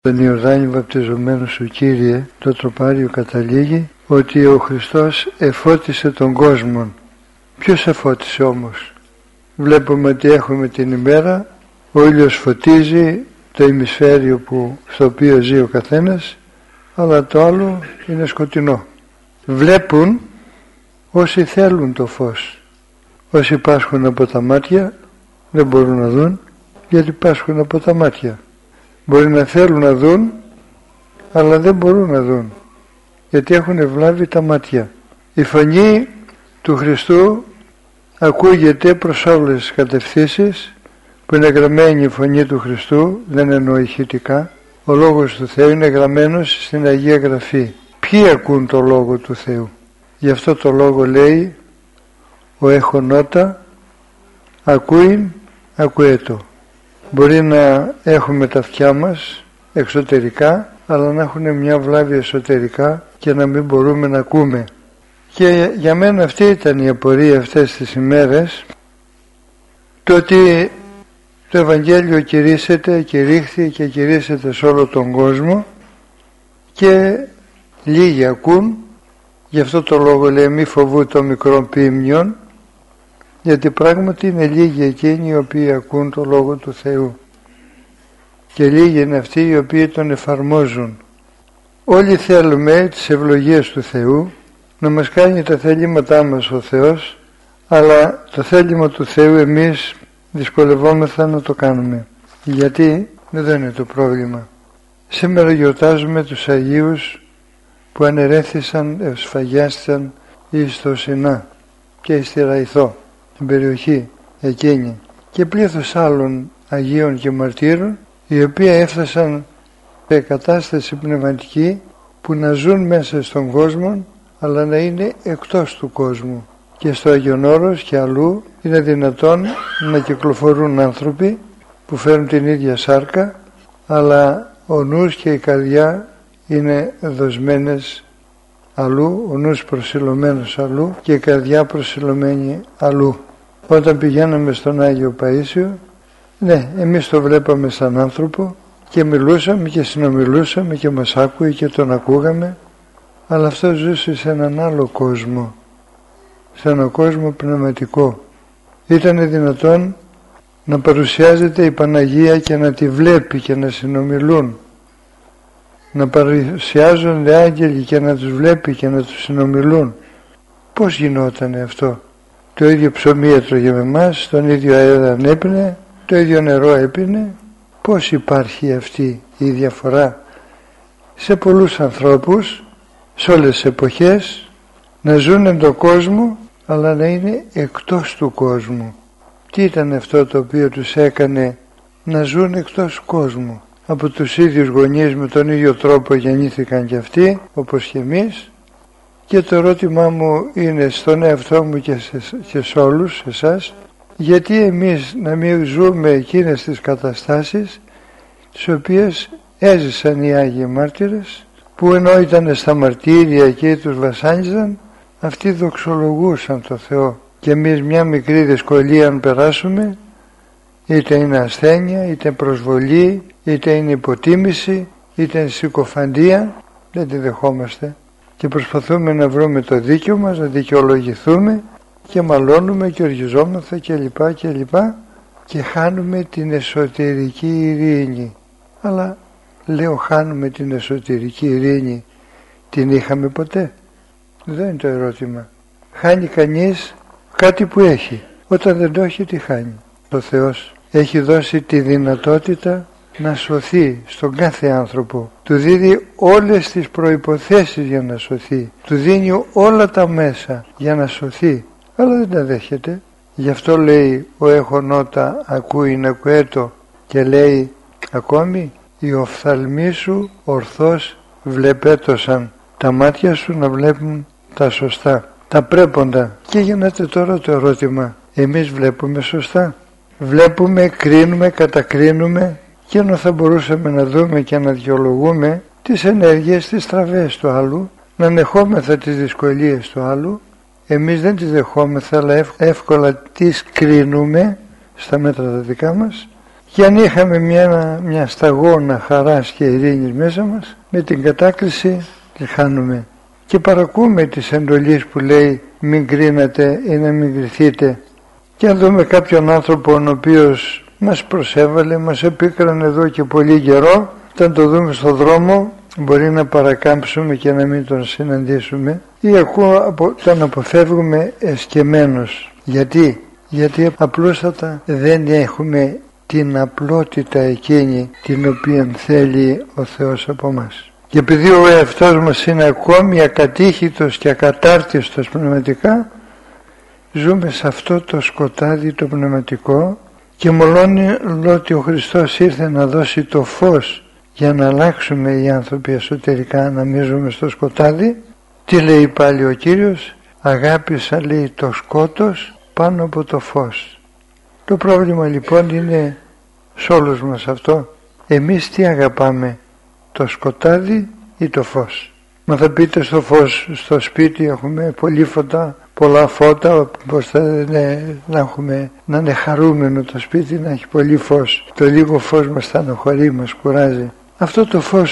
Τον Ιορδάνη βαπτιζομένο σου Κύριε, το τροπάριο καταλήγει ότι ο Χριστός εφώτισε τον κόσμο. Ποιος εφώτισε όμως? Βλέπουμε ότι έχουμε την ημέρα, ο ήλιος φωτίζει το ημισφαίριο στο οποίο ζει ο καθένας, αλλά το άλλο είναι σκοτεινό. Βλέπουν όσοι θέλουν το φως. Όσοι πάσχουν από τα μάτια δεν μπορούν να δουν, γιατί πάσχουν από τα μάτια. Μπορεί να θέλουν να δουν, αλλά δεν μπορούν να δουν, γιατί έχουν ευλάβει τα μάτια. Η φωνή του Χριστού ακούγεται προς όλες τις κατευθύνσεις, που είναι γραμμένη η φωνή του Χριστού, δεν εννοώ ηχητικά. Ο Λόγος του Θεού είναι γραμμένος στην Αγία Γραφή. Ποιοι ακούν το Λόγο του Θεού? Γι' αυτό το λόγο λέει ο έχωνότα ακούειν ακουέτο. Μπορεί να έχουμε τα αυτιά μας εξωτερικά, αλλά να έχουν μια βλάβη εσωτερικά και να μην μπορούμε να ακούμε. Και για μένα αυτή ήταν η απορία αυτές τις ημέρες, το ότι το Ευαγγέλιο κηρύσσεται, κηρύχθη και κηρύσσεται σε όλο τον κόσμο και λίγοι ακούν. Γι' αυτό το λόγο λέει μη φοβού το μικρό ποιμνιόν, γιατί πράγματι είναι λίγοι εκείνοι οι οποίοι ακούν το Λόγο του Θεού και λίγοι είναι αυτοί οι οποίοι τον εφαρμόζουν. Όλοι θέλουμε τις ευλογίες του Θεού, να μας κάνει τα θέληματά μας ο Θεός, αλλά το θέλημα του Θεού εμείς δυσκολευόμεθα να το κάνουμε. Γιατί εδώ είναι το πρόβλημα. Σήμερα γιορτάζουμε τους Αγίους που αναιρέθησαν, σφαγιάστηκαν εις το Σινά και στη Ραϊθό, την περιοχή εκείνη, και πλήθος άλλων Αγίων και Μαρτύρων, οι οποίοι έφτασαν σε κατάσταση πνευματική που να ζουν μέσα στον κόσμο, αλλά να είναι εκτός του κόσμου. Και στο Άγιον Όρος και αλλού είναι δυνατόν να κυκλοφορούν άνθρωποι που φέρουν την ίδια σάρκα, αλλά ο νους και η καρδιά είναι δοσμένες αλλού, ο νους προσιλωμένος αλλού και η καρδιά προσιλωμένη αλλού. Όταν πηγαίναμε στον Άγιο Παΐσιο, ναι, εμείς το βλέπαμε σαν άνθρωπο και μιλούσαμε και συνομιλούσαμε και μας άκουε και τον ακούγαμε, αλλά αυτό ζούσε σε έναν άλλο κόσμο, σε έναν κόσμο πνευματικό. Ήταν δυνατόν να παρουσιάζεται η Παναγία και να τη βλέπει και να συνομιλούν, να παρουσιάζονται άγγελοι και να τους βλέπει και να τους συνομιλούν. Πώς γινότανε αυτό? Το ίδιο ψωμί έτρωγε με εμάς, τον ίδιο αέρα έπινε, το ίδιο νερό έπινε. Πώς υπάρχει αυτή η διαφορά σε πολλούς ανθρώπους, σε όλες τις εποχές, να ζουν εν τον κόσμο, αλλά να είναι εκτός του κόσμου? Τι ήταν αυτό το οποίο τους έκανε να ζουν εκτός του κόσμου? Από τους ίδιους γονείς με τον ίδιο τρόπο γεννήθηκαν κι αυτοί, όπως και εμείς. Και το ερώτημά μου είναι στον εαυτό μου και σε όλους εσάς, γιατί εμείς να μην ζούμε εκείνες τις καταστάσεις τις οποίες έζησαν οι Άγιοι Μάρτυρες, που ενώ ήταν στα μαρτύρια και τους βασάνιζαν, αυτοί δοξολογούσαν το Θεό. Και εμείς μια μικρή δυσκολία αν περάσουμε, είτε είναι ασθένεια, είτε προσβολή, είτε είναι υποτίμηση, είτε είναι συκοφαντία, δεν τη δεχόμαστε και προσπαθούμε να βρούμε το δίκιο μας, να δικαιολογηθούμε και μαλώνουμε και οργιζόμαστε κλπ. Και χάνουμε την εσωτερική ειρήνη. Αλλά λέω χάνουμε την εσωτερική ειρήνη, την είχαμε ποτέ? Δεν είναι το ερώτημα. Χάνει κανείς κάτι που έχει? Όταν δεν το έχει, τι χάνει? Ο Θεός έχει δώσει τη δυνατότητα να σωθεί στον κάθε άνθρωπο. Του δίνει όλες τις προϋποθέσεις για να σωθεί. Του δίνει όλα τα μέσα για να σωθεί. Αλλά δεν τα δέχεται. Γι' αυτό λέει ο έχωνότα ακούει να ακουέτο, και λέει ακόμη οι οφθαλμοί σου ορθώς βλεπέτωσαν. Τα μάτια σου να βλέπουν τα σωστά, τα πρέποντα. Και γίνεται τώρα το ερώτημα, εμείς βλέπουμε σωστά? Βλέπουμε, κρίνουμε, κατακρίνουμε, και ενώ θα μπορούσαμε να δούμε και να δικαιολογούμε τις ενέργειες, τις στραβές του άλλου, να ανεχόμεθα τις δυσκολίες του άλλου, εμείς δεν τις δεχόμεθα, αλλά εύκολα τις κρίνουμε στα μέτρα τα δικά μας Και αν είχαμε μια σταγόνα χαράς και ειρήνης μέσα μας, με την κατάκληση τη χάνουμε. Και παρακούμε τις εντολίες που λέει μην κρίνατε ή να μην κριθείτε. Και αν δούμε κάποιον άνθρωπο ο οποίος μας προσέβαλε, μας επίκρανε εδώ και πολύ καιρό, όταν το δούμε στον δρόμο μπορεί να παρακάμψουμε και να μην τον συναντήσουμε, ή ακόμα τον αποφεύγουμε εσκεμμένος. Γιατί απλούστατα δεν έχουμε την απλότητα εκείνη την οποία θέλει ο Θεός από μας. Και επειδή ο εαυτός μας είναι ακόμη ακατήχητος και ακατάρτιστος πνευματικά, ζούμε σε αυτό το σκοτάδι το πνευματικό, και μολόνι ότι ο Χριστός ήρθε να δώσει το φως για να αλλάξουμε οι άνθρωποι εσωτερικά, να μην ζούμε στο σκοτάδι. Τι λέει πάλι ο Κύριος? Αγάπησα, λέει, το σκότος πάνω από το φως. Το πρόβλημα λοιπόν είναι σε όλους μας αυτό. Εμείς τι αγαπάμε, το σκοτάδι ή το φως? Μα θα πείτε στο φως, στο σπίτι έχουμε πολλά φώτα, πως θα να είναι χαρούμενο το σπίτι, να έχει πολύ φως. Το λίγο φως μας στενοχωρεί, μας κουράζει. Αυτό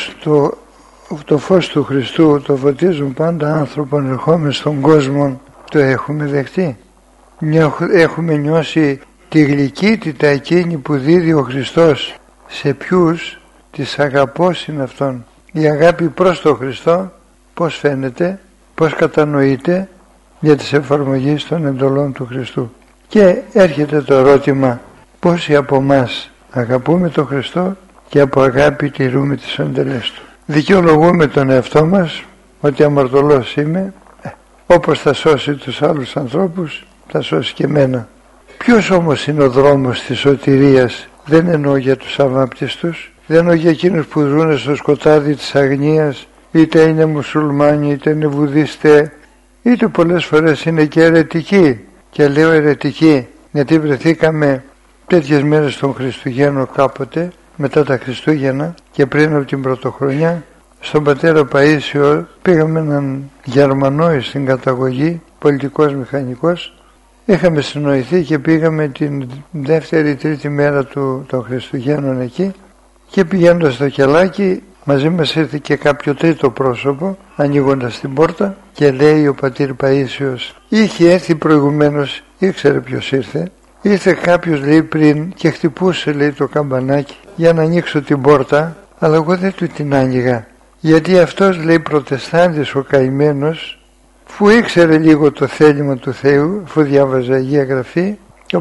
το φως του Χριστού το φωτίζουν πάντα άνθρωπον ερχόμενοι στον κόσμο. Το έχουμε δεχτεί? Έχουμε νιώσει τη γλυκύτητα εκείνη που δίδει ο Χριστός σε ποιους? Τις αγαπώς είναι αυτόν. Η αγάπη προς τον Χριστό πώς φαίνεται, πώς κατανοείται? Για τις εφαρμογές των εντολών του Χριστού. Και έρχεται το ερώτημα, πόσοι από εμάς αγαπούμε τον Χριστό και από αγάπη τηρούμε τις εντολές του? Δικαιολογούμε τον εαυτό μας ότι αμαρτωλός είμαι, όπως θα σώσει τους άλλους ανθρώπους θα σώσει και εμένα. Ποιος όμως είναι ο δρόμος της σωτηρίας? Δεν εννοώ για τους αβάπτιστους, δεν εννοώ για εκείνους που ζουν στο σκοτάδι της αγνίας, είτε είναι μουσουλμάνοι είτε είναι βουδιστές, είτε πολλές φορές είναι και αιρετικοί. Και λέω αιρετικοί γιατί βρεθήκαμε τέτοιες μέρες των Χριστουγέννων κάποτε, μετά τα Χριστούγεννα και πριν από την Πρωτοχρονιά, στον πατέρα Παΐσιο. Πήγαμε έναν Γερμανό στην καταγωγή, πολιτικός μηχανικός. Είχαμε συνοηθεί και πήγαμε την δεύτερη-τρίτη μέρα των Χριστουγέννων εκεί, και πηγαίνοντας στο κελάκι μαζί μας ήρθε και κάποιο τρίτο πρόσωπο, ανοίγοντας την πόρτα, και λέει ο πατήρ Παΐσιος, είχε έρθει προηγουμένως, ήξερε ποιος ήρθε, ήρθε κάποιος, λέει, πριν και χτυπούσε, λέει, το καμπανάκι για να ανοίξω την πόρτα, αλλά εγώ δεν του την άνοιγα, γιατί αυτός, λέει, προτεστάντης ο καημένος, που ήξερε λίγο το θέλημα του Θεού, αφού διάβαζε Αγία Γραφή, και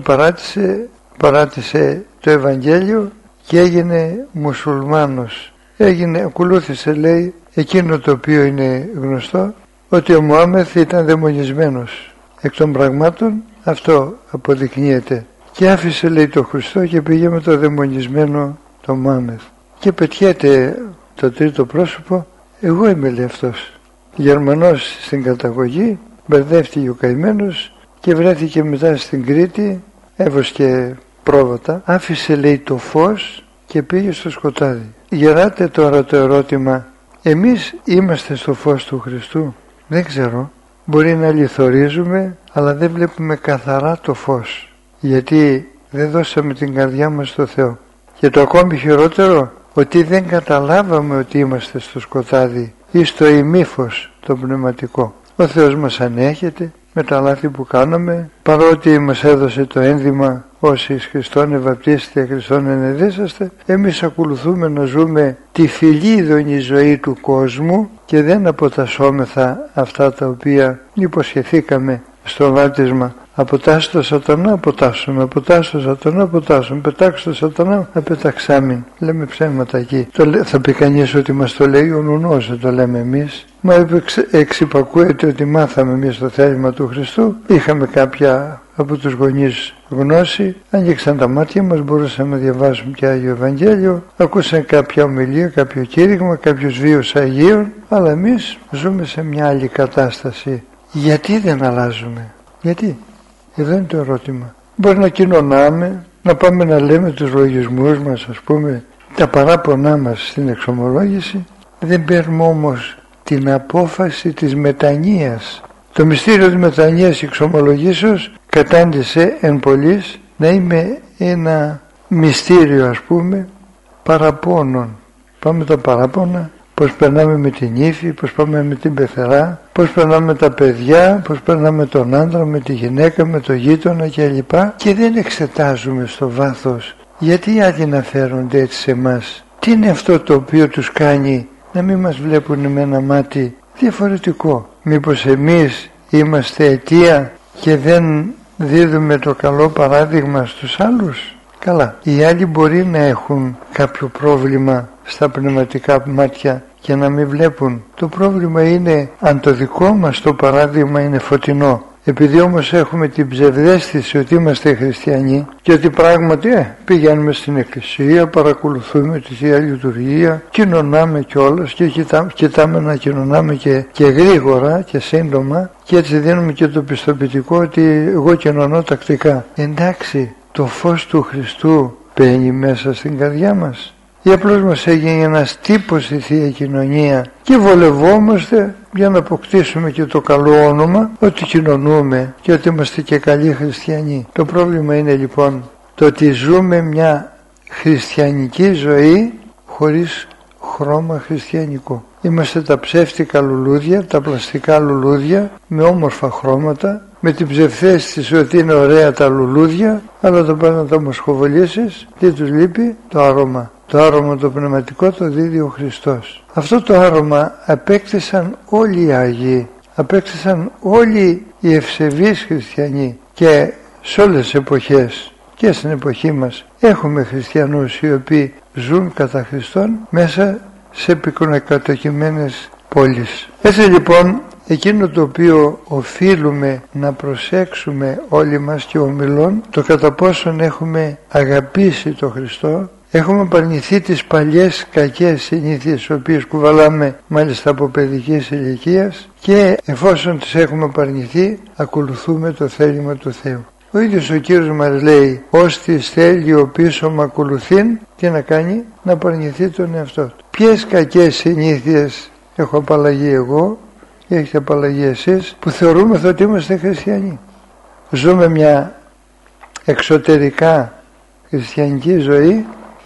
παράτησε το Ευαγγέλιο και έγινε μουσουλμάνος. Ακολούθησε, λέει, εκείνο το οποίο είναι γνωστό, ότι ο Μωάμεθ ήταν δαιμονισμένος. Εκ των πραγμάτων αυτό αποδεικνύεται. Και άφησε, λέει, το Χριστό και πήγε με το δαιμονισμένο το Μωάμεθ. Και πετιέται το τρίτο πρόσωπο, εγώ είμαι, λέει, αυτός. Γερμανός στην καταγωγή, μπερδεύτηκε ο καημένος και βρέθηκε μετά στην Κρήτη, έβοσκε πρόβατα, άφησε, λέει, το φως και πήγε στο σκοτάδι. Γεράτε τώρα το ερώτημα, εμείς είμαστε στο φως του Χριστού? Δεν ξέρω, μπορεί να λιθορίζουμε, αλλά δεν βλέπουμε καθαρά το φως, γιατί δεν δώσαμε την καρδιά μας στο Θεό. Και το ακόμη χειρότερο, ότι δεν καταλάβαμε ότι είμαστε στο σκοτάδι ή στο ημίφως το πνευματικό. Ο Θεός μας ανέχεται με τα λάθη που κάναμε, παρότι μας έδωσε το ένδυμα όσοι εις Χριστόν ευαπτίστητε, Χριστόν ενεδίσαστε. Εμείς ακολουθούμε να ζούμε τη φιλίδωνη ζωή του κόσμου και δεν αποτασσόμεθα αυτά τα οποία υποσχεθήκαμε στο βάπτισμα. Αποτάσσει το σατανά, αποτάσσουμε, αποτάσσει το σατανά, αποτάσσουμε, πετάξω το σατανά, απεταξάμιν. Λέμε ψέματα εκεί. Θα πει κανείς ότι μας το λέει ο νουνός, δεν το λέμε εμείς. Μα εξυπακούεται ότι μάθαμε εμείς το θέλημα του Χριστού. Είχαμε κάποια από τους γονείς γνώση, ανοίξαν τα μάτια μας, μπορούσαμε να διαβάσουμε και Άγιο Ευαγγέλιο, ακούσαν κάποια ομιλία, κάποιο κήρυγμα, κάποιους βίους Αγίων, αλλά εμείς ζούμε σε μια άλλη κατάσταση. Γιατί δεν αλλάζουμε? Γιατί? Εδώ είναι το ερώτημα. Μπορεί να κοινωνάμε, να πάμε να λέμε τους λογισμούς μας, ας πούμε, τα παράπονά μας στην εξομολόγηση, δεν παίρνουμε όμως την απόφαση της μετανοίας. Το μυστήριο της μετανοίας εξομολογήσεως κατάντησε εν πολλοίς να είμαι ένα μυστήριο, ας πούμε, παραπώνων. Πάμε τα παράπονα, πώς περνάμε με την ύφη, πώς πάμε με την πεθερά, πώς περνάμε με τα παιδιά, πώς περνάμε με τον άντρα, με τη γυναίκα, με το γείτονα κλπ. Και δεν εξετάζουμε στο βάθος γιατί οι άλλοι να φέρονται έτσι σε εμάς. Τι είναι αυτό το οποίο τους κάνει να μην μας βλέπουν με ένα μάτι διαφορετικό? Μήπως εμείς είμαστε αιτία και δεν δίδουμε το καλό παράδειγμα στους άλλους? Καλά, οι άλλοι μπορεί να έχουν κάποιο πρόβλημα στα πνευματικά μάτια και να μην βλέπουν. Το πρόβλημα είναι αν το δικό μας το παράδειγμα είναι φωτεινό. Επειδή όμως έχουμε την ψευδαίσθηση ότι είμαστε χριστιανοί και ότι πράγματι πηγαίνουμε στην εκκλησία, παρακολουθούμε τη Θεία Λειτουργία, κοινωνάμε κιόλας και κοιτάμε να κοινωνάμε και γρήγορα και σύντομα, και έτσι δίνουμε και το πιστοποιητικό ότι εγώ κοινωνώ τακτικά. Εντάξει, το φως του Χριστού μπαίνει μέσα στην καρδιά μας ή απλώς μας έγινε ένας τύπος στη Θεία Κοινωνία και βολευόμαστε για να αποκτήσουμε και το καλό όνομα ότι κοινωνούμε και ότι είμαστε και καλοί χριστιανοί? Το πρόβλημα είναι λοιπόν το ότι ζούμε μια χριστιανική ζωή χωρίς χρώμα χριστιανικό. Είμαστε τα ψεύτικα λουλούδια, τα πλαστικά λουλούδια με όμορφα χρώματα, με την ψευδαίσθηση ότι είναι ωραία τα λουλούδια, αλλά όταν πας να τα μοσχοβολήσεις, τι τους λείπει? Το άρωμα. Το άρωμα το πνευματικό το δίδει ο Χριστός. Αυτό το άρωμα απέκτησαν όλοι οι Άγιοι, απέκτησαν όλοι οι ευσεβείς χριστιανοί, και σε όλες τις εποχές και στην εποχή μας έχουμε χριστιανούς οι οποίοι ζουν κατά Χριστόν μέσα σε πυκνοκατοικημένες πόλεις. Έτσι λοιπόν, εκείνο το οποίο οφείλουμε να προσέξουμε όλοι μας και ομιλών, το κατά πόσον έχουμε αγαπήσει τον Χριστό, έχουμε απαρνηθεί τις παλιές κακές συνήθειες τις οποίες κουβαλάμε μάλιστα από παιδικής ηλικίας, και εφόσον τις έχουμε απαρνηθεί ακολουθούμε το θέλημα του Θεού. Ο ίδιος ο Κύριος μας λέει, «Ώστις θέλει ο πίσω μ' ακολουθήν», τι να κάνει? Να απαρνηθεί τον εαυτό του. Ποιες κακές συνήθειες έχω απαλλαγεί εγώ ή έχετε απαλλαγεί εσείς που θεωρούμε ότι είμαστε χριστιανοί? Ζούμε μια εξωτερικά χριστιανική ζωή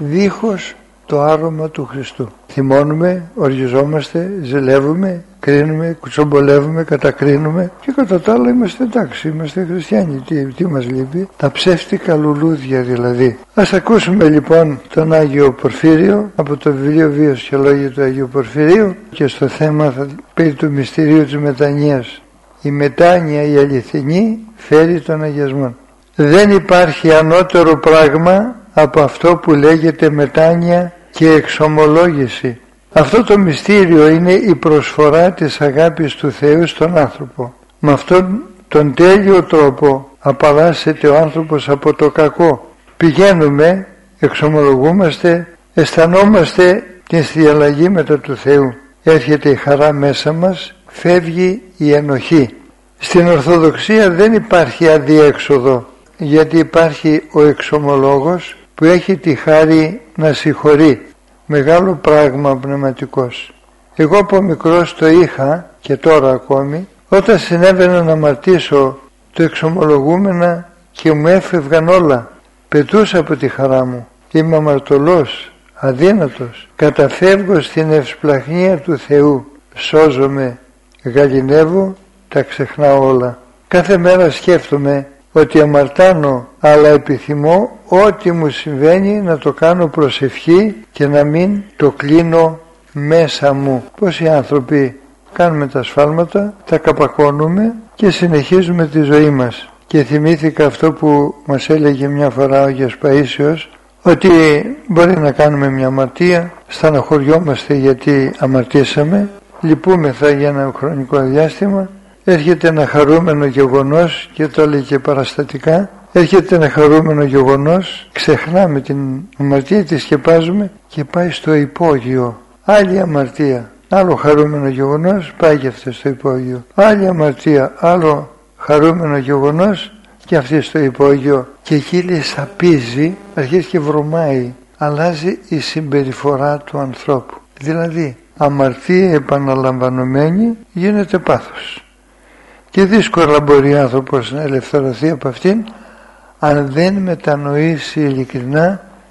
δίχως το άρωμα του Χριστού. Θυμώνουμε, οργιζόμαστε, ζηλεύουμε, κρίνουμε, κουτσομπολεύουμε, κατακρίνουμε και κατά τα άλλα είμαστε εντάξει, είμαστε χριστιανοί. Τι μας λείπει? Τα ψεύτικα λουλούδια δηλαδή. Ας ακούσουμε λοιπόν τον Άγιο Πορφύριο από το βιβλίο Βίος και Λόγια του Αγίου Πορφυρίου, και στο θέμα περί του μυστηρίου της μετανοίας. Η μετάνοια η αληθινή φέρει τον αγιασμό. Δεν υπάρχει ανώτερο πράγμα από αυτό που λέγεται μετάνοια και εξομολόγηση. Αυτό το μυστήριο είναι η προσφορά της αγάπης του Θεού στον άνθρωπο. Με αυτόν τον τέλειο τρόπο απαλλάσσεται ο άνθρωπος από το κακό. Πηγαίνουμε, εξομολογούμαστε, αισθανόμαστε την συνδιαλλαγή μετά του Θεού. Έρχεται η χαρά μέσα μας, φεύγει η ενοχή. Στην Ορθοδοξία δεν υπάρχει αδιέξοδο, γιατί υπάρχει ο εξομολόγος που έχει τη χάρη να συγχωρεί. Μεγάλο πράγμα πνευματικός. Εγώ από μικρός το είχα και τώρα ακόμη, όταν συνέβαινε να αμαρτήσω το εξομολογούμενα και μου έφευγαν όλα. Πετούσα από τη χαρά μου. Είμαι αμαρτωλός, αδύνατος. Καταφεύγω στην ευσπλαχνία του Θεού. Σώζομαι, γαληνεύω, τα ξεχνάω όλα. Κάθε μέρα σκέφτομαι ότι αμαρτάνω, αλλά επιθυμώ ό,τι μου συμβαίνει να το κάνω προσευχή και να μην το κλείνω μέσα μου. Πόσοι άνθρωποι κάνουμε τα σφάλματα, τα καπακώνουμε και συνεχίζουμε τη ζωή μας. Και θυμήθηκα αυτό που μας έλεγε μια φορά ο Άγιος Παΐσιος, ότι μπορεί να κάνουμε μια αμαρτία, στεναχωριόμαστε γιατί αμαρτήσαμε, λυπούμεθα για ένα χρονικό διάστημα, έρχεται ένα χαρούμενο γεγονός, και το έλεγε παραστατικά, έρχεται ένα χαρούμενο γεγονός, ξεχνάμε την αμαρτία, τη σκεπάζουμε και πάει στο υπόγειο. Άλλη αμαρτία, άλλο χαρούμενο γεγονός, πάει και αυτό στο υπόγειο. Άλλη αμαρτία, άλλο χαρούμενο γεγονός και αυτή στο υπόγειο. Και εκεί σαπίζει, αρχίζει και βρωμάει, αλλάζει η συμπεριφορά του ανθρώπου. Δηλαδή αμαρτία επαναλαμβανωμένη γίνεται πάθος. Και δύσκολα μπορεί ο άνθρωπος να ελευθερωθεί από αυτήν αν δεν μετανοήσει ειλικρινά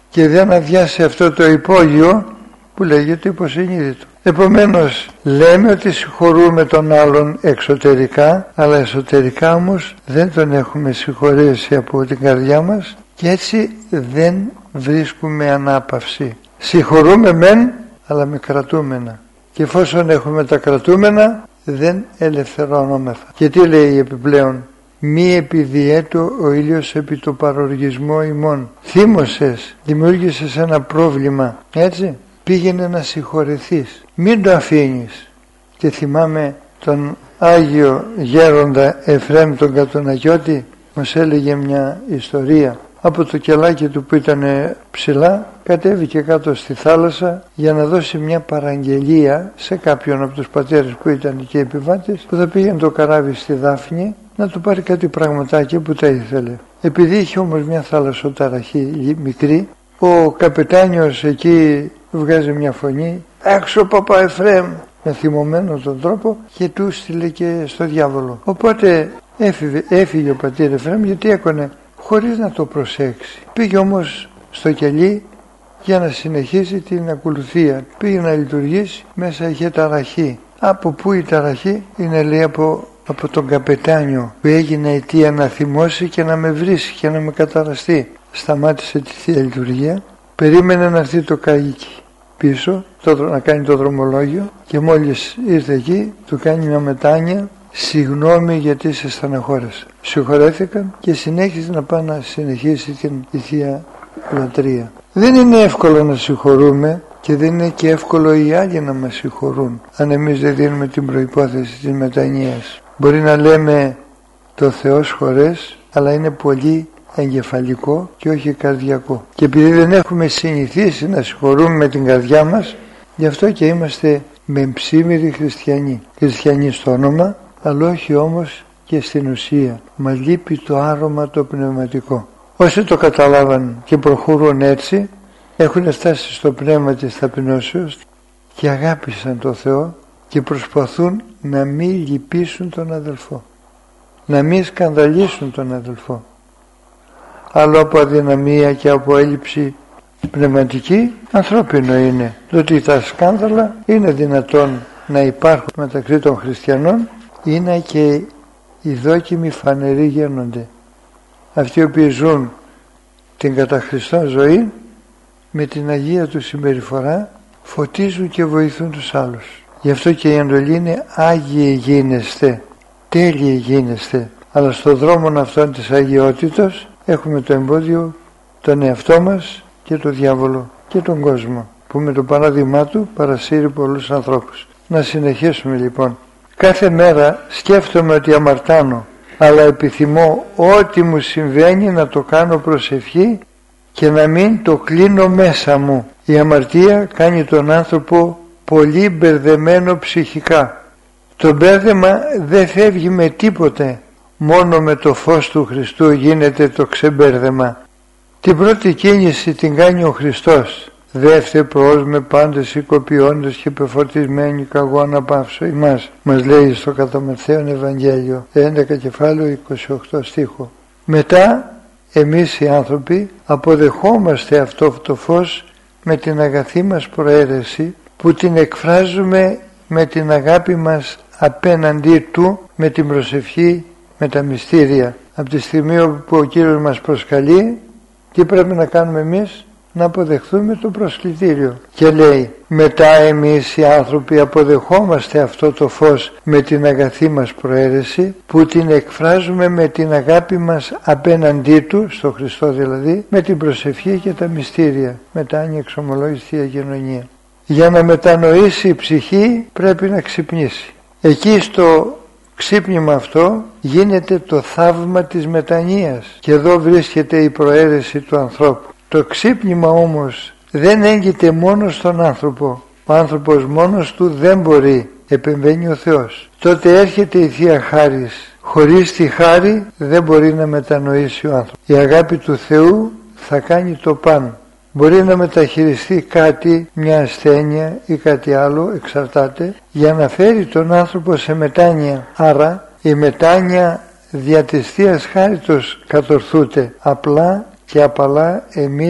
και δεν αδειάσει αυτό το υπόγειο που λέγεται υποσυνείδητο. Επομένως λέμε ότι συγχωρούμε τον άλλον εξωτερικά, αλλά εσωτερικά όμως δεν τον έχουμε συγχωρέσει από την καρδιά μας και έτσι δεν βρίσκουμε ανάπαυση. Συγχωρούμε μεν, αλλά με κρατούμενα, και εφόσον έχουμε τα κρατούμενα δεν ελευθερώνομεθα. Και τι λέει επιπλέον? Μη επιδιέτω ο ήλιος επί το παροργισμό ημών. Θύμωσες, δημιούργησες ένα πρόβλημα, έτσι, πήγαινε να συγχωρεθείς, μην το αφήνεις. Και θυμάμαι τον Άγιο Γέροντα Εφραίμ τον Κατοναγιώτη, μας έλεγε μια ιστορία. Από το κελάκι του που ήταν ψηλά κατέβηκε κάτω στη θάλασσα για να δώσει μια παραγγελία σε κάποιον από τους πατέρες που ήταν και επιβάτες, που θα πήγαινε το καράβι στη Δάφνη να του πάρει κάτι πραγματάκι που τα ήθελε. Επειδή είχε όμως μια θαλασσοταραχή μικρή, ο καπετάνιος εκεί βγάζει μια φωνή, έξω παπά Εφραίμ, με θυμωμένο τον τρόπο, και του στείλε και στο διάβολο. Οπότε έφυγε ο πατήρ Εφραίμ, γιατί έκανε χωρίς να το προσέξει. Πήγε όμως στο κελί για να συνεχίσει την ακολουθία. Πήγε να λειτουργήσει, μέσα είχε ταραχή. Από πού η ταραχή? Είναι, λέει, από τον καπετάνιο που έγινε αιτία να θυμώσει και να με βρίσει και να με καταραστεί. Σταμάτησε τη Θεία Λειτουργία, περίμενε να έρθει το καΐκι πίσω να κάνει το δρομολόγιο, και μόλις ήρθε εκεί του κάνει μια μετάνοια, συγγνώμη γιατί σε στεναχώρεσα. Συγχωρέθηκαν και συνέχισε να πάει να συνεχίσει την Θεία Λατρεία. Δεν είναι εύκολο να συγχωρούμε και δεν είναι και εύκολο οι άλλοι να μας συγχωρούν αν εμείς δεν δίνουμε την προϋπόθεση της μετανοίας. Μπορεί να λέμε το Θεός χωρές, αλλά είναι πολύ εγκεφαλικό και όχι καρδιακό. Και επειδή δεν έχουμε συνηθίσει να συγχωρούμε με την καρδιά μας, γι' αυτό και είμαστε μεμψίμεροι χριστιανοί. Χριστιανοί στο όνομα, αλλά όχι όμως και στην ουσία. Μας λείπει το άρωμα το πνευματικό. Όσοι το καταλάβαν και προχωρούν έτσι, έχουν φτάσει στο πνεύμα της ταπεινώσεως και αγάπησαν τον Θεό και προσπαθούν να μην λυπήσουν τον αδελφό, να μην σκανδαλίσουν τον αδελφό. Άλλο από αδυναμία και από έλλειψη πνευματική, ανθρώπινο είναι. Ότι τα σκάνδαλα είναι δυνατόν να υπάρχουν μεταξύ των χριστιανών, είναι και οι δόκιμοι φανεροί γίνονται. Αυτοί οι οποίοι ζουν την κατά Χριστόν ζωή, με την Αγία του συμπεριφορά φωτίζουν και βοηθούν τους άλλους. Γι' αυτό και η εντολή είναι Άγιοι γίνεστε, τέλειοι γίνεστε. Αλλά στον δρόμο αυτόν της αγιότητος έχουμε το εμπόδιο, τον εαυτό μας και τον διάβολο και τον κόσμο, που με το παράδειγμά του παρασύρει πολλούς ανθρώπους. Να συνεχίσουμε λοιπόν. Κάθε μέρα σκέφτομαι ότι αμαρτάνω, αλλά επιθυμώ ό,τι μου συμβαίνει να το κάνω προσευχή και να μην το κλείνω μέσα μου. Η αμαρτία κάνει τον άνθρωπο πολύ μπερδεμένο ψυχικά. Το μπέρδεμα δεν φεύγει με τίποτε, μόνο με το φως του Χριστού γίνεται το ξεμπέρδεμα. Την πρώτη κίνηση την κάνει ο Χριστός. Δεύτε προς με πάντες οικοποιώντες και πεφορτισμένοι καγώ αναπαύσω ημάς, μας λέει στο κατά Ματθαίον Ευαγγέλιο 11 κεφάλαιο 28 στίχο. Μετά εμείς οι άνθρωποι αποδεχόμαστε αυτό το φως με την αγαθή μας προαίρεση, που την εκφράζουμε με την αγάπη μας απέναντί του, με την προσευχή, με τα μυστήρια. Από τη στιγμή που ο Κύριος μας προσκαλεί, τι πρέπει να κάνουμε εμείς? Να αποδεχθούμε το προσκλητήριο. Και λέει, μετά εμείς οι άνθρωποι αποδεχόμαστε αυτό το φως με την αγαθή μας προαίρεση, που την εκφράζουμε με την αγάπη μας απέναντί του, στο Χριστό δηλαδή, με την προσευχή και τα μυστήρια, μετάνοια, εξομολόγηση, Θεία Κοινωνία. Για να μετανοήσει η ψυχή πρέπει να ξυπνήσει. Εκεί στο ξύπνημα αυτό γίνεται το θαύμα της μετανοίας, και εδώ βρίσκεται η προαίρεση του ανθρώπου. Το ξύπνημα όμως δεν έγκυται μόνο στον άνθρωπο. Ο άνθρωπος μόνος του δεν μπορεί, επεμβαίνει ο Θεός. Τότε έρχεται η Θεία Χάρις. Χωρίς τη χάρη δεν μπορεί να μετανοήσει ο άνθρωπος. Η αγάπη του Θεού θα κάνει το πάνω. Μπορεί να μεταχειριστεί κάτι, μια ασθένεια ή κάτι άλλο, εξαρτάται, για να φέρει τον άνθρωπο σε μετάνοια. Άρα η μετάνοια δια της Θείας Χάριτος κατορθούται. Απλά και απαλά εμείς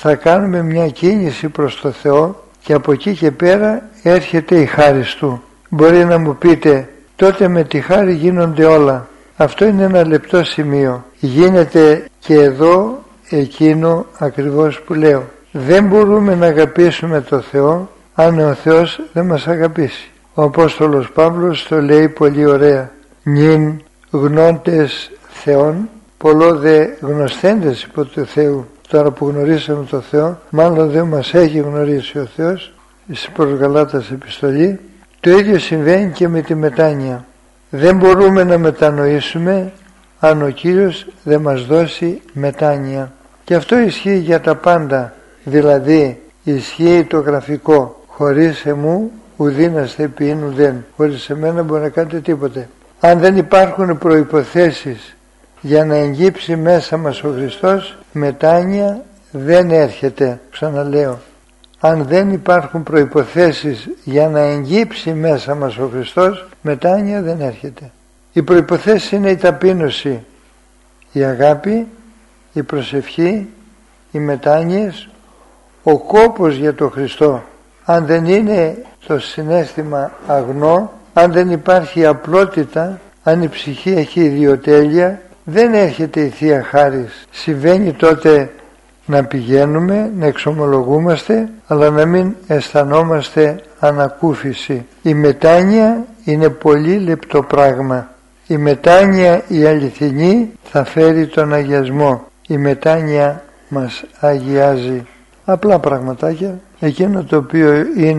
θα κάνουμε μια κίνηση προς το Θεό και από εκεί και πέρα έρχεται η χάρις Του. Μπορεί να μου πείτε, τότε με τη χάρη γίνονται όλα. Αυτό είναι ένα λεπτό σημείο. Γίνεται και εδώ εκείνο ακριβώς που λέω. Δεν μπορούμε να αγαπήσουμε το Θεό αν ο Θεός δεν μας αγαπήσει. Ο Απόστολος Παύλος το λέει πολύ ωραία. Νυν γνώντες Θεόν, πολλό δε γνωσθέντες υπό του Θεού. Τώρα που γνωρίσαμε το Θεό, μάλλον δεν μας έχει γνωρίσει ο Θεός. Προς Γαλάτας επιστολή. Το ίδιο συμβαίνει και με τη μετάνοια. Δεν μπορούμε να μετανοήσουμε αν ο Κύριος δεν μας δώσει μετάνοια. Και αυτό ισχύει για τα πάντα. Δηλαδή ισχύει το γραφικό. Χωρίς εμού ουδήναστε ποιήν ουδέν. Χωρίς εμένα μπορεί να κάνετε τίποτε. Αν δεν υπάρχουν προϋποθέσεις για να εγγύψει μέσα μας ο Χριστός, μετάνοια δεν έρχεται. Ξαναλέω. Αν δεν υπάρχουν προϋποθέσεις για να εγγύψει μέσα μας ο Χριστός, μετάνοια δεν έρχεται. Οι προϋποθέσεις είναι η ταπείνωση, η αγάπη, η προσευχή, οι μετάνοιες, ο κόπος για τον Χριστό. Αν δεν είναι το συναίσθημα αγνό, αν δεν υπάρχει απλότητα, αν η ψυχή έχει ιδιοτέλεια, δεν έρχεται η Θεία Χάρις. Συμβαίνει τότε να πηγαίνουμε, να εξομολογούμαστε, αλλά να μην αισθανόμαστε ανακούφιση. Η μετάνοια είναι πολύ λεπτό πράγμα. Η μετάνοια η αληθινή θα φέρει τον αγιασμό. Η μετάνοια μας αγιάζει. Απλά πραγματάκια. Εκείνο το οποίο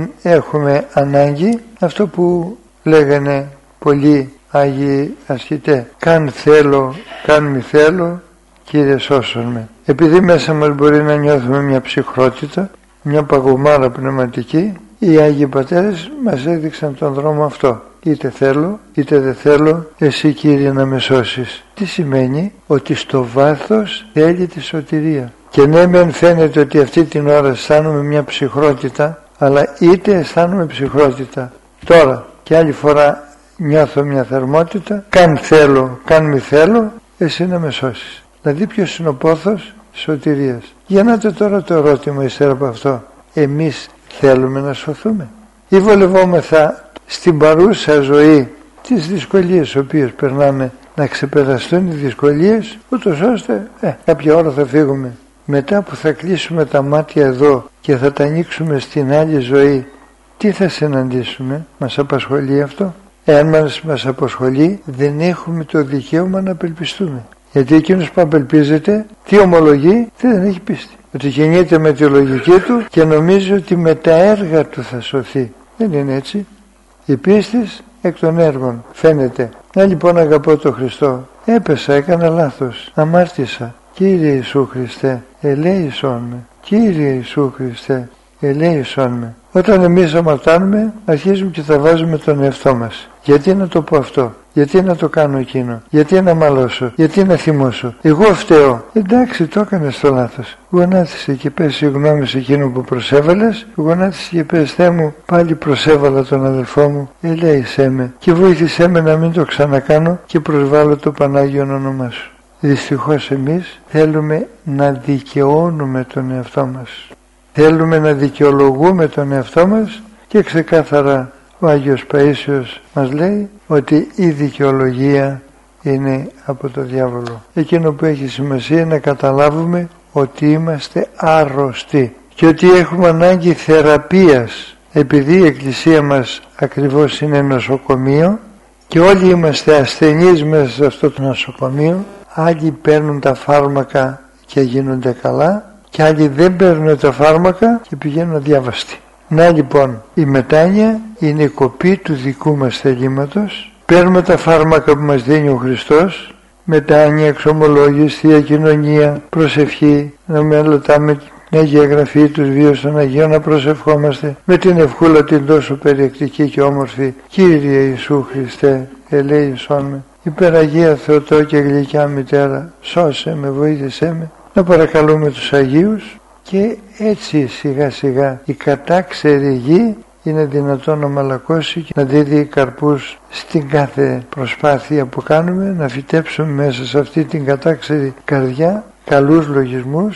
έχουμε ανάγκη, αυτό που λέγανε πολλοί Άγιοι ασκητές. Καν θέλω, καν μη θέλω, Κύριε σώσον με. Επειδή μέσα μας μπορεί να νιώθουμε μια ψυχρότητα, μια παγωμάρα πνευματική, οι Άγιοι Πατέρες μας έδειξαν τον δρόμο αυτό. Είτε θέλω είτε δεν θέλω, εσύ Κύριε να με σώσεις. Τι σημαίνει? Ότι στο βάθος θέλει τη σωτηρία. Και ναι μεν φαίνεται ότι αυτή την ώρα αισθάνομαι μια ψυχρότητα, αλλά είτε αισθάνομαι ψυχρότητα τώρα και άλλη φορά νιώθω μια θερμότητα, καν θέλω, καν μη θέλω, εσύ να με σώσεις. Δηλαδή ποιος είναι ο πόθος σωτηρίας? Γεννάτε τώρα το ερώτημα ύστερα από αυτό. Εμείς θέλουμε να σωθούμε ή βολευόμεθα στην παρούσα ζωή τις δυσκολίες τις οποίες περνάμε να ξεπεραστούν οι δυσκολίες, ούτως ώστε κάποια ώρα θα φύγουμε. Μετά που θα κλείσουμε τα μάτια εδώ και θα τα ανοίξουμε στην άλλη ζωή, τι θα συναντήσουμε? Μας απασχολεί αυτό? Εάν μας απασχολεί, δεν έχουμε το δικαίωμα να απελπιστούμε. Γιατί εκείνος που απελπίζεται, τι ομολογεί? Δεν έχει πίστη. Ότι κινείται με τη λογική του και νομίζει ότι με τα έργα του θα σωθεί. Δεν είναι έτσι. Η πίστης εκ των έργων φαίνεται. Λοιπόν αγαπώ τον Χριστό, έπεσα, έκανα λάθος, αμάρτησα. Κύριε Ιησού Χριστέ, ελέησόν με. Κύριε Ιησού Χριστέ, ελέησόν με. Όταν εμείς αμαρτάνουμε, αρχίζουμε και θα βάζουμε τον εαυτό μας. Γιατί να το πω αυτό? Γιατί να το κάνω εκείνο? Γιατί να μαλώσω? Γιατί να θυμώσω? Εγώ φταίω. Εντάξει, το έκανες το λάθος. Γονάτισε και πες συγγνώμη σε εκείνο που προσέβαλες. Γονάτισε και πες, Θεέ μου, πάλι προσέβαλα τον αδελφό μου. Ελέησέ με και βοήθησέ με να μην το ξανακάνω και προσβάλλω το Πανάγιον όνομά σου. Δυστυχώς εμείς θέλουμε να δικαιώνουμε τον εαυτό μας. Θέλουμε να δικαιολογούμε τον εαυτό μας και ξεκάθαρα ο Άγιος Παΐσιος μας λέει ότι η δικαιολογία είναι από το διάβολο. Εκείνο που έχει σημασία είναι να καταλάβουμε ότι είμαστε άρρωστοι και ότι έχουμε ανάγκη θεραπείας. Επειδή η Εκκλησία μας ακριβώς είναι νοσοκομείο και όλοι είμαστε ασθενείς μέσα σε αυτό το νοσοκομείο, άλλοι παίρνουν τα φάρμακα και γίνονται καλά και άλλοι δεν παίρνουν τα φάρμακα και πηγαίνουν αδιάβαστοι. Να λοιπόν, η μετάνοια είναι η κοπή του δικού μας θελήματος. Παίρνουμε τα φάρμακα που μας δίνει ο Χριστός, μετάνοια, εξομολόγηση, Θεία Κοινωνία, προσευχή, να μελετάμε την Αγία Γραφή, τους βίους των Αγίων, να προσευχόμαστε με την ευχούλα την τόσο περιεκτική και όμορφη. Κύριε Ιησού Χριστέ, ελέησόν με. Υπεραγία Θεοτό και γλυκιά Μητέρα, σώσε με, βοήθησέ με. Να παρακαλούμε τους Αγίους και έτσι σιγά σιγά η κατάξερη γη είναι δυνατόν να μαλακώσει και να δίδει καρπούς στην κάθε προσπάθεια που κάνουμε, να φυτέψουμε μέσα σε αυτή την κατάξερη καρδιά καλούς λογισμούς,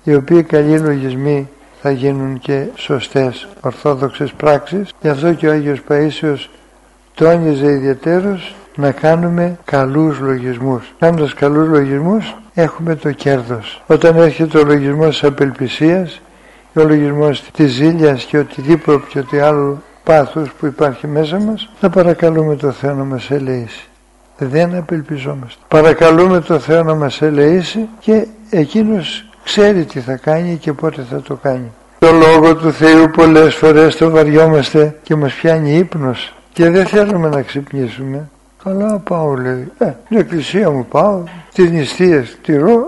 οι οποίοι καλοί λογισμοί θα γίνουν και σωστές ορθόδοξες πράξεις. Γι' αυτό και ο Άγιος Παΐσιος τόνιζε ιδιαιτέρως να κάνουμε καλούς λογισμούς. Κάνοντας καλούς λογισμούς έχουμε το κέρδος. Όταν έρχεται ο λογισμός της απελπισίας, ο λογισμός της ζήλιας και οτιδήποτε άλλο πάθους που υπάρχει μέσα μας, θα παρακαλούμε το Θεό να μας ελεήσει. Δεν απελπιζόμαστε. Παρακαλούμε το Θεό να μας ελεήσει και Εκείνος ξέρει τι θα κάνει και πότε θα το κάνει. Το Λόγο του Θεού πολλές φορές το βαριόμαστε και μας πιάνει ύπνος και δεν θέλουμε να ξυπνήσουμε. Καλά πάω, λέει, στην εκκλησία μου πάω, τις νηστείες τηρώ,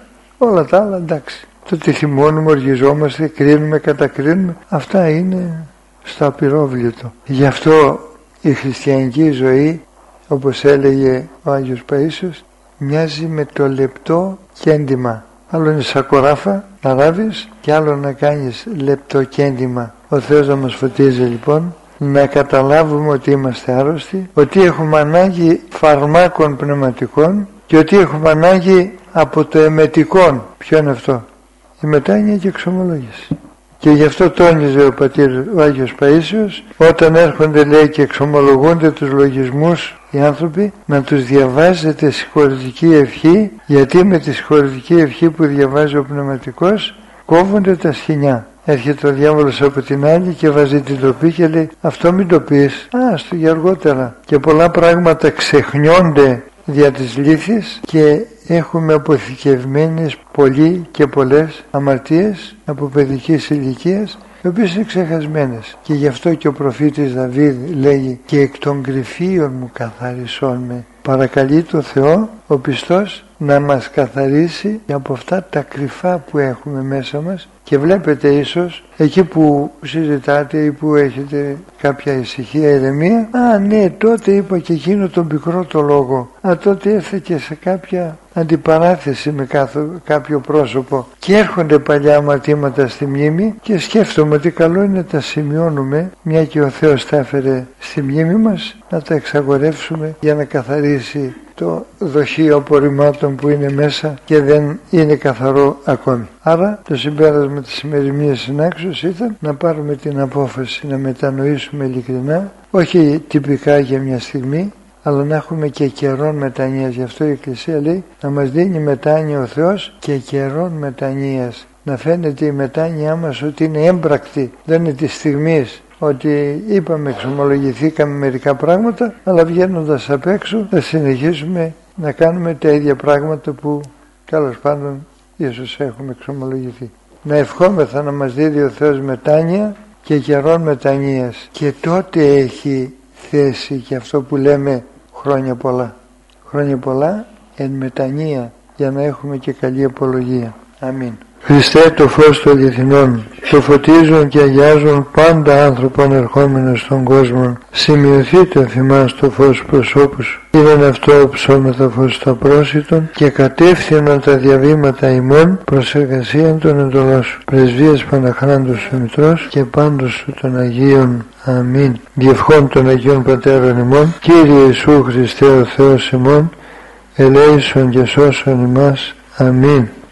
όλα τα άλλα εντάξει. Το τι θυμώνουμε, οργιζόμαστε, κρίνουμε, κατακρίνουμε, αυτά είναι στο απειρόβλητο. Γι' αυτό η χριστιανική ζωή, όπως έλεγε ο Άγιος Παΐσιος, μοιάζει με το λεπτό κέντημα. Άλλο είναι σακοράφα να ράβεις και άλλο να κάνεις λεπτό κέντημα. Ο Θεός να μας φωτίζει λοιπόν, να καταλάβουμε ότι είμαστε άρρωστοι, ότι έχουμε ανάγκη φαρμάκων πνευματικών και ότι έχουμε ανάγκη από το εμετικόν. Ποιο είναι αυτό? Η μετάνοια και εξομολόγηση. Και γι' αυτό τόνιζε ο Άγιος Παΐσιος, όταν έρχονται, λέει, και εξομολογούνται τους λογισμούς οι άνθρωποι, να τους διαβάζετε συγχωρητική ευχή, γιατί με τη συγχωρητική ευχή που διαβάζει ο πνευματικός κόβονται τα σκοινιά. Έρχεται ο διάβολος από την άλλη και βάζει την τροπή και λέει, αυτό μην το πεις, στο για αργότερα. Και πολλά πράγματα ξεχνιόνται δια της λύθης και έχουμε αποθηκευμένες πολλοί και πολλές αμαρτίες από παιδικής ηλικίας, οι οποίες είναι ξεχασμένες. Και γι' αυτό και ο προφήτης Δαβίδ λέγει, και εκ των κρυφίων μου καθαρισόν με. Παρακαλεί το Θεό ο πιστός να μας καθαρίσει από αυτά τα κρυφά που έχουμε μέσα μας. Και βλέπετε ίσως εκεί που συζητάτε ή που έχετε κάποια ησυχία, ηρεμία, ναι, τότε είπα και εκείνο τον πικρό το λόγο, τότε ήρθε και σε κάποια αντιπαράθεση με κάποιο πρόσωπο και έρχονται παλιά αμαρτήματα στη μνήμη και σκέφτομαι ότι καλό είναι να τα σημειώνουμε, μια και ο Θεός τα έφερε στη μνήμη μας, να τα εξαγορεύσουμε για να καθαρίσει το δοχείο απορριμμάτων που είναι μέσα και δεν είναι καθαρό ακόμη. Άρα το συμπέρασμα της σημερινής συνάξεως ήταν να πάρουμε την απόφαση να μετανοήσουμε ειλικρινά, όχι τυπικά για μια στιγμή, αλλά να έχουμε και καιρόν μετανοίας. Γι' αυτό η Εκκλησία λέει να μας δίνει μετάνοια ο Θεός και καιρόν μετανοίας. Να φαίνεται η μετάνοιά μας ότι είναι έμπρακτη, δεν είναι της στιγμής, ότι είπαμε, εξομολογηθήκαμε μερικά πράγματα, αλλά βγαίνοντας απ' έξω θα συνεχίσουμε να κάνουμε τα ίδια πράγματα που τέλος πάντων ίσως έχουμε εξομολογηθεί. Να ευχόμεθα να μας δίδει ο Θεός μετάνοια και καιρόν μετανοίας, και τότε έχει θέση και αυτό που λέμε χρόνια πολλά. Χρόνια πολλά εν μετανία, για να έχουμε και καλή απολογία. Αμήν. Χριστέ, το φως των αληθινών, το φωτίζουν και αγιάζουν πάντα άνθρωπον ερχόμενος στον κόσμο. Σημειωθείτε εφημάς το φως προσώπου σου. Είναι αυτό ψώμεθα φως τα πρόσιτον και κατεύθυνον τα διαβήματα ημών προς εργασίαν των εντολών σου. Πρεσβείας Παναχράντου σου Μητρός και πάντως σου των Αγίων. Αμήν. Διευχών των Αγίων Πατέρων ημών, Κύριε Ιησού Χριστέ ο Θεός ημών, ελέησον και σώσον ημάς. Αμήν.